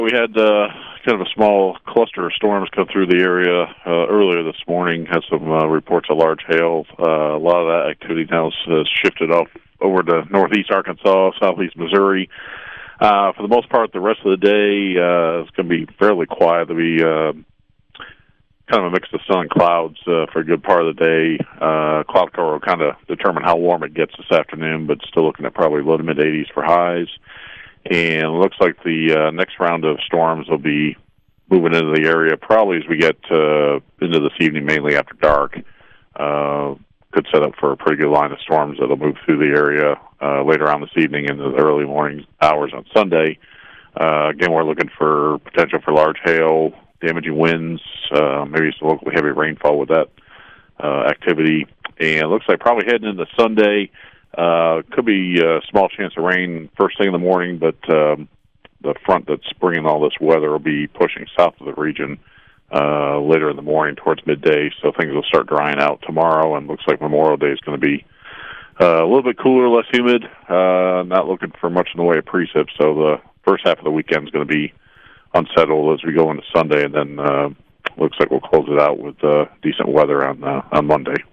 We had kind of a small cluster of storms come through the area earlier this morning. Had some reports of large hail. A lot of that activity now has shifted off over to northeast Arkansas, southeast Missouri. For the most part, the rest of the day it's going to be fairly quiet. There'll be kind of a mix of sun and clouds for a good part of the day. Cloud cover will kind of determine how warm it gets this afternoon, but still looking at probably low to mid-80s for highs. And it looks like the next round of storms will be moving into the area probably as we get into this evening, mainly after dark. Could set up for a pretty good line of storms that'll move through the area later on this evening into the early morning hours on Sunday. Again, we're looking for potential for large hail, damaging winds, maybe some locally heavy rainfall with that activity. And it looks like probably heading into Sunday, could be a small chance of rain first thing in the morning, but the front that's bringing all this weather will be pushing south of the region later in the morning towards midday, so things will start drying out tomorrow, and looks like Memorial Day is going to be a little bit cooler, less humid, not looking for much in the way of precip, so the first half of the weekend is going to be unsettled as we go into Sunday, and then looks like we'll close it out with decent weather on Monday.